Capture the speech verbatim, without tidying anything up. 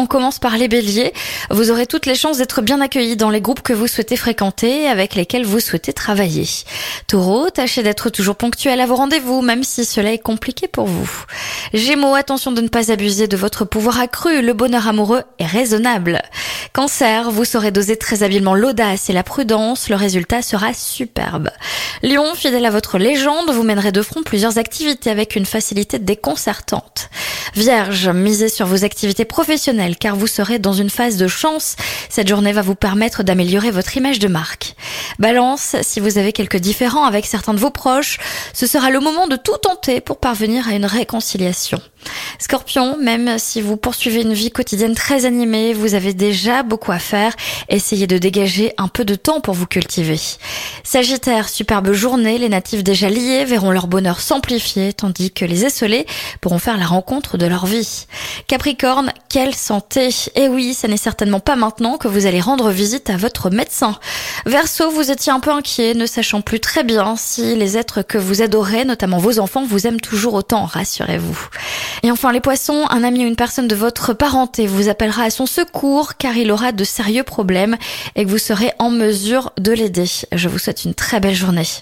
On commence par les béliers. Vous aurez toutes les chances d'être bien accueillis dans les groupes que vous souhaitez fréquenter et avec lesquels vous souhaitez travailler. Taureau, tâchez d'être toujours ponctuel à vos rendez-vous, même si cela est compliqué pour vous. Gémeaux, attention de ne pas abuser de votre pouvoir accru, le bonheur amoureux est raisonnable. Cancer, vous saurez doser très habilement l'audace et la prudence, le résultat sera superbe. Lion, fidèle à votre légende, vous mènerez de front plusieurs activités avec une facilité déconcertante. Vierge, misez sur vos activités professionnelles car vous serez dans une phase de chance. Cette journée va vous permettre d'améliorer votre image de marque. Balance, si vous avez quelques différends avec certains de vos proches, ce sera le moment de tout tenter pour parvenir à une réconciliation. Scorpion, même si vous poursuivez une vie quotidienne très animée, vous avez déjà beaucoup à faire. Essayez de dégager un peu de temps pour vous cultiver. Sagittaire, superbe journée, les natifs déjà liés verront leur bonheur s'amplifier, tandis que les esselés pourront faire la rencontre de leur vie. Capricorne, quelle santé! Et oui, ça n'est certainement pas maintenant que vous allez rendre visite à votre médecin. Verseau, vous étiez un peu inquiet, ne sachant plus très bien si les êtres que vous adorez, notamment vos enfants, vous aiment toujours autant, rassurez-vous. Et enfin les poissons, un ami ou une personne de votre parenté vous appellera à son secours car il aura de sérieux problèmes et que vous serez en mesure de l'aider. Je vous souhaite une très belle journée.